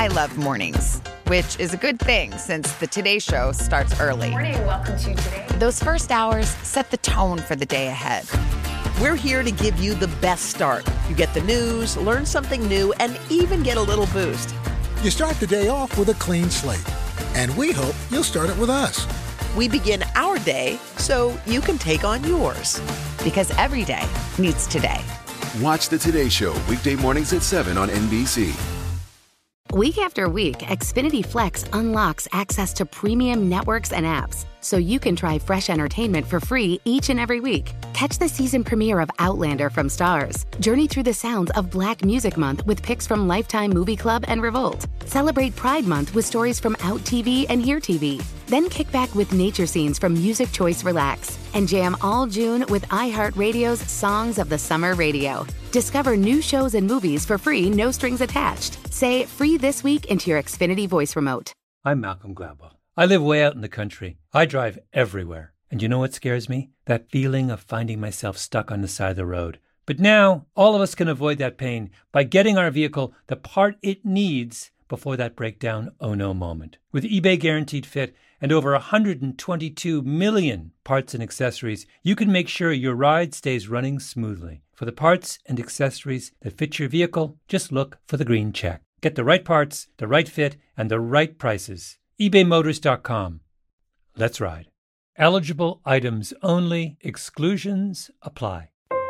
I love mornings, which is a good thing since the Today Show starts early. Good morning, welcome to Today. Those first hours set the tone for the day ahead. We're here to give you the best start. You get the news, learn something new, and even get a little boost. You start the day off with a clean slate, and we hope you'll start it with us. We begin our day so you can take on yours. Because every day needs today. Watch the Today Show weekday mornings at 7 on NBC. Week after week, Xfinity Flex unlocks access to premium networks and apps so you can try fresh entertainment for free each and every week. Catch the season premiere of Outlander from Starz. Journey through the sounds of Black Music Month with picks from Lifetime Movie Club and Revolt. Celebrate Pride Month with stories from Out TV and Here TV. Then kick back with nature scenes from Music Choice Relax. And jam all June with iHeartRadio's Songs of the Summer Radio. Discover new shows and movies for free, no strings attached. Say free this week into your Xfinity voice remote. I'm Malcolm Gladwell. I live way out in the country. I drive everywhere. And you know what scares me? That feeling of finding myself stuck on the side of the road. But now, all of us can avoid that pain by getting our vehicle the part it needs before that breakdown oh no moment. With eBay Guaranteed Fit and over 122 million parts and accessories, you can make sure your ride stays running smoothly. For the parts and accessories that fit your vehicle, just look for the green check. Get the right parts, the right fit, and the right prices. ebaymotors.com. Let's ride. Eligible items only. Exclusions apply.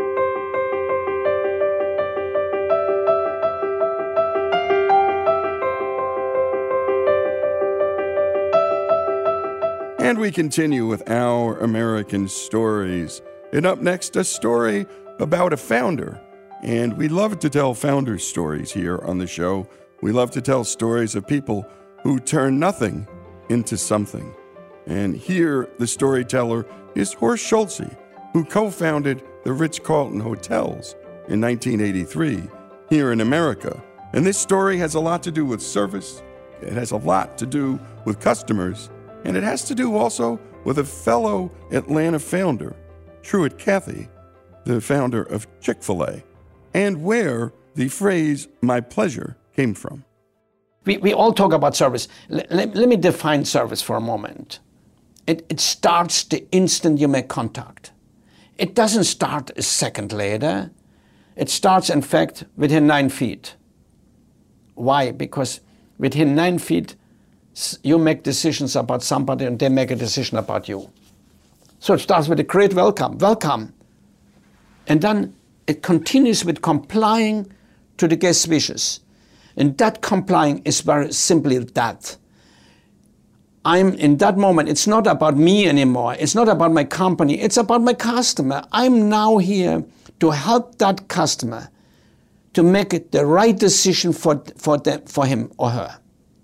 And we continue with Our American Stories. And up next, a story about a founder. And we love to tell founder stories here on the show. We love to tell stories of people who turn nothing into something. And here, the storyteller is Horst Schulze, who co-founded the Ritz-Carlton Hotels in 1983 here in America. And this story has a lot to do with service. It has a lot to do with customers. And it has to do also with a fellow Atlanta founder, Truett Cathy, the founder of Chick-fil-A, and where the phrase, my pleasure, came from. We all talk about service. Let me define service for a moment. It starts the instant you make contact. It doesn't start a second later. It starts, in fact, within 9 feet. Why? Because within 9 feet, you make decisions about somebody and they make a decision about you. So it starts with a great welcome. Welcome. And then it continues with complying to the guest's wishes. And that complying is very simply that. I'm in that moment, it's not about me anymore. It's not about my company. It's about my customer. I'm now here to help that customer to make it the right decision for him or her.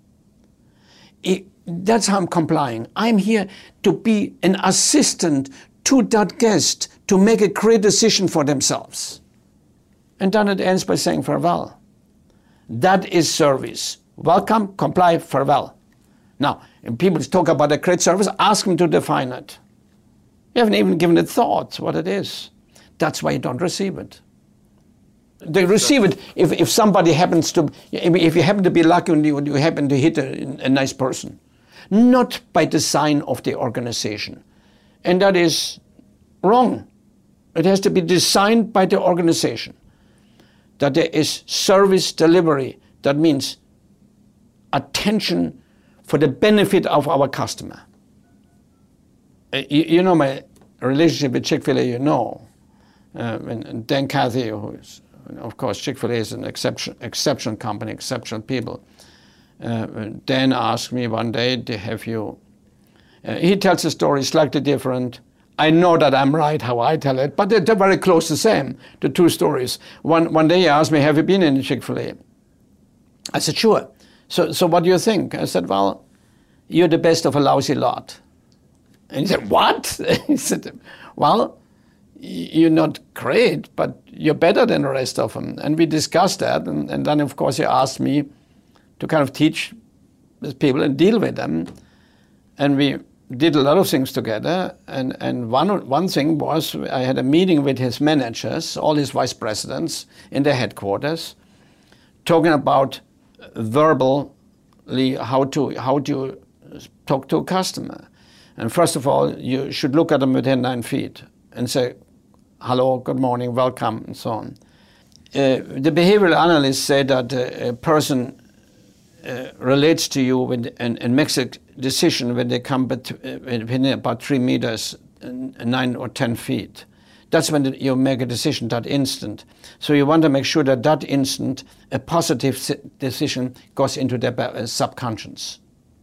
That's how I'm complying. I'm here to be an assistant to that guest to make a great decision for themselves. And then it ends by saying farewell. That is service. Welcome, comply, farewell. Now, if people talk about a great service, ask them to define it. You haven't even given it thought what it is. That's why you don't receive it. They receive it if somebody happens to, if you happen to be lucky and you happen to hit a nice person. Not by design of the organization. And that is wrong. It has to be designed by the organization. That there is service delivery. That means attention for the benefit of our customer. You know my relationship with Chick-fil-A, you know. And Dan Cathy, who is, of course, Chick-fil-A is an exceptional company, exceptional people. Dan asked me one day, have you... he tells a story slightly different. I know that I'm right how I tell it, but they're very close the same, the two stories. One day he asked me, have you been in Chick-fil-A? I said, sure. So what do you think? I said, well, you're the best of a lousy lot. And he said, what? He said, well, you're not great, but you're better than the rest of them. And we discussed that. And then, of course, he asked me to kind of teach these people and deal with them. And we did a lot of things together. And one thing was I had a meeting with his managers, all his vice presidents in their headquarters, talking about verbal how do you talk to a customer. And first of all, you should look at them within 9 feet and say, hello, good morning, welcome, and so on. The behavioral analysts say that a person relates to you and makes a decision when they come within about 3 meters, 9 or 10 feet. That's when you make a decision, that instant. So you want to make sure that instant, a positive decision goes into their subconscious.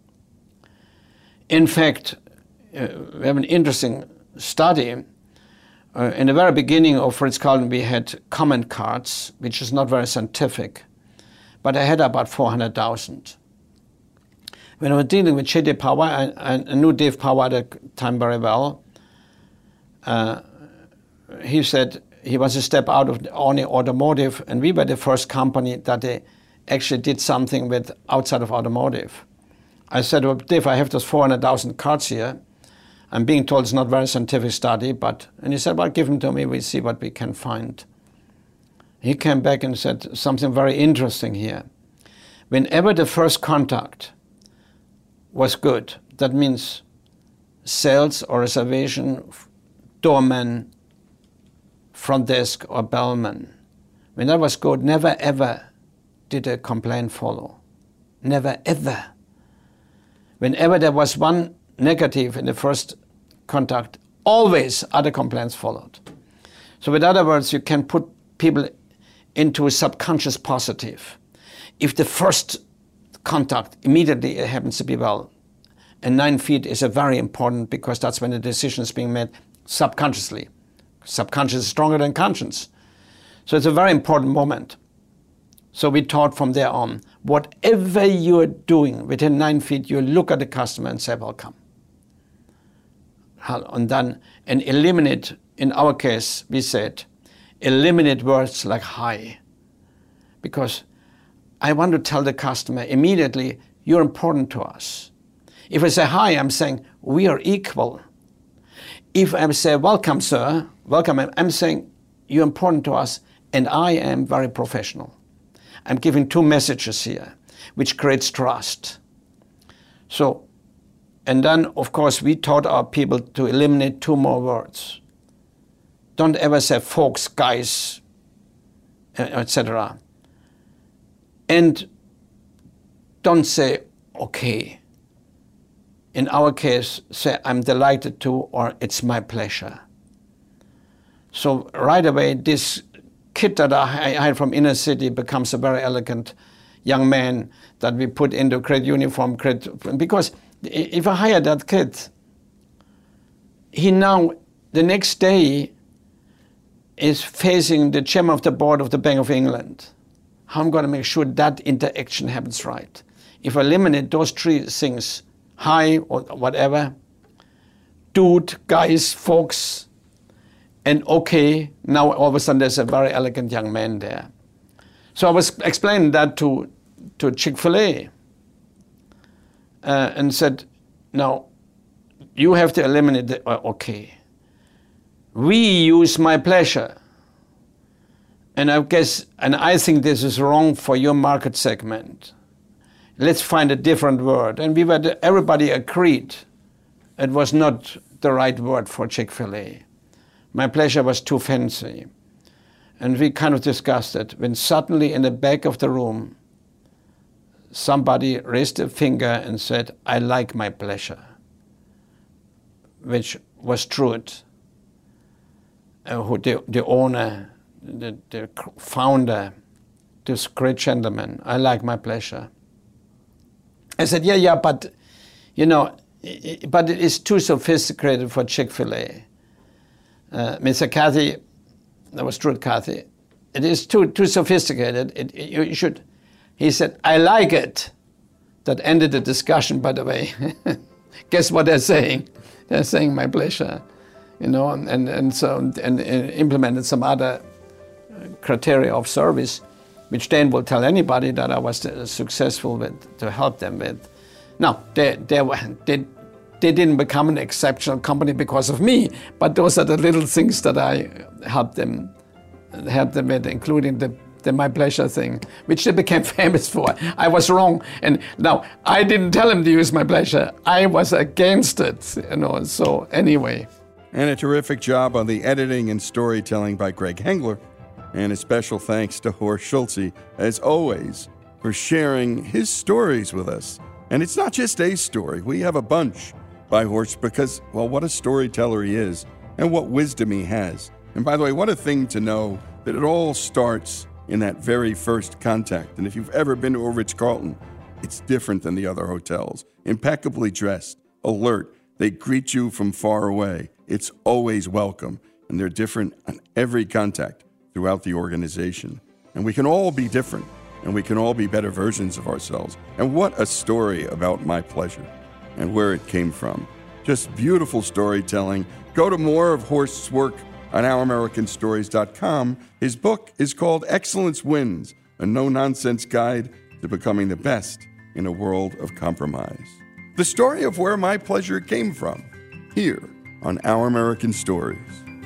In fact, we have an interesting study. In the very beginning of Fritz Carlton, we had comment cards, which is not very scientific, but I had about 400,000. When I was dealing with J.D. Power, I knew Dave Power at the time very well. He said he was a step out of only automotive, and we were the first company that they actually did something with outside of automotive. I said, well, Dave, I have those 400,000 cards here. I'm being told it's not a very scientific study, and he said, well, give them to me, we'll see what we can find. He came back and said something very interesting here. Whenever the first contact was good, that means sales or reservation, doorman, front desk or bellman, when that was good, never ever did a complaint follow. Never ever. Whenever there was one negative in the first contact, always other complaints followed. So in other words, you can put people into a subconscious positive. If the first contact immediately it happens to be well, and 9 feet is a very important, because that's when the decision is being made subconsciously. Subconscious is stronger than conscience. So it's a very important moment. So we taught from there on, whatever you're doing within 9 feet, you look at the customer and say, welcome. And then, and eliminate, in our case, we said, eliminate words like hi. Because I want to tell the customer immediately, you're important to us. If I say hi, I'm saying, we are equal. If I say, welcome, sir, welcome, I'm saying, you're important to us, and I am very professional. I'm giving 2 messages here, which creates trust. So, and then, of course, we taught our people to eliminate 2 more words. Don't ever say folks, guys, etc. And don't say, okay. In our case, say, I'm delighted to, or it's my pleasure. So right away, this kid that I hired from inner city becomes a very elegant young man that we put into great uniform, because if I hire that kid, he now, the next day, is facing the chairman of the board of the Bank of England. How I'm going to make sure that interaction happens right. If I eliminate those 3 things, hi or whatever, dude, guys, folks, and okay, now all of a sudden there's a very elegant young man there. So I was explaining that to Chick-fil-A and said, now, you have to eliminate the okay. We use my pleasure. And I guess, and I think this is wrong for your market segment. Let's find a different word. And everybody agreed it was not the right word for Chick-fil-A. My pleasure was too fancy. And we kind of discussed it when suddenly in the back of the room, somebody raised a finger and said, I like my pleasure, which was Truett, the owner, the founder, this great gentleman. I like my pleasure. I said, yeah, but, but it is too sophisticated for Chick-fil-A. Mr. Cathy, that was Truett Cathy, it is too sophisticated. You should. He said, I like it. That ended the discussion, by the way. Guess what they're saying? They're saying my pleasure, and implemented some other criteria of service, which then will tell anybody that I was successful with, to help them with. Now, they didn't become an exceptional company because of me, but those are the little things that I helped them with, including the the My Pleasure thing, which they became famous for. I was wrong. And now, I didn't tell him to use My Pleasure. I was against it, so anyway. And a terrific job on the editing and storytelling by Greg Hengler. And a special thanks to Horst Schulze, as always, for sharing his stories with us. And it's not just a story. We have a bunch by Horst because, well, what a storyteller he is and what wisdom he has. And by the way, what a thing to know that it all starts in that very first contact. And if you've ever been to a Ritz-Carlton, it's different than the other hotels. Impeccably dressed, alert. They greet you from far away. It's always welcome. And they're different on every contact throughout the organization. And we can all be different. And we can all be better versions of ourselves. And what a story about My Pleasure and where it came from. Just beautiful storytelling. Go to more of Horst's work on OurAmericanStories.com. His book is called Excellence Wins, a no-nonsense guide to becoming the best in a world of compromise. The story of where My Pleasure came from, here on Our American Stories.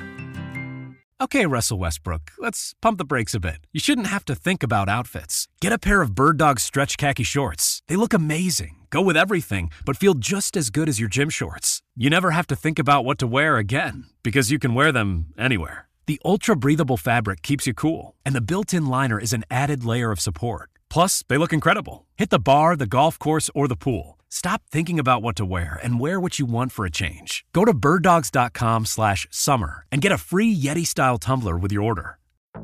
Okay, Russell Westbrook, let's pump the brakes a bit. You shouldn't have to think about outfits. Get a pair of Bird Dog stretch khaki shorts. They look amazing, go with everything, but feel just as good as your gym shorts. You never have to think about what to wear again, because you can wear them anywhere. The ultra-breathable fabric keeps you cool, and the built-in liner is an added layer of support. Plus, they look incredible. Hit the bar, the golf course, or the pool. Stop thinking about what to wear and wear what you want for a change. Go to birddogs.com/summer and get a free Yeti-style tumbler with your order.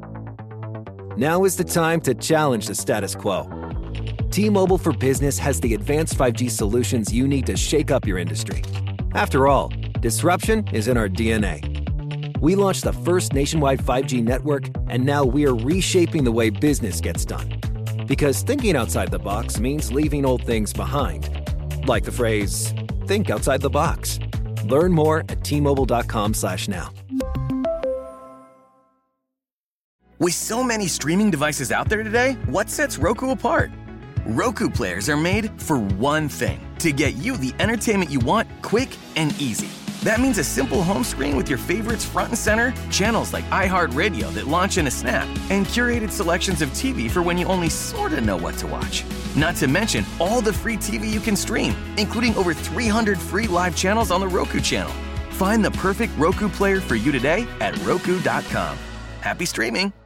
Now is the time to challenge the status quo. T-Mobile for Business has the advanced 5G solutions you need to shake up your industry. After all, disruption is in our DNA. We launched the first nationwide 5G network, and now we are reshaping the way business gets done. Because thinking outside the box means leaving old things behind. Like the phrase, think outside the box. Learn more at T-Mobile.com/now. With so many streaming devices out there today, what sets Roku apart? Roku players are made for one thing, to get you the entertainment you want quick and easy. That means a simple home screen with your favorites front and center, channels like iHeartRadio that launch in a snap, and curated selections of TV for when you only sort of know what to watch. Not to mention all the free TV you can stream, including over 300 free live channels on the Roku channel. Find the perfect Roku player for you today at Roku.com. Happy streaming!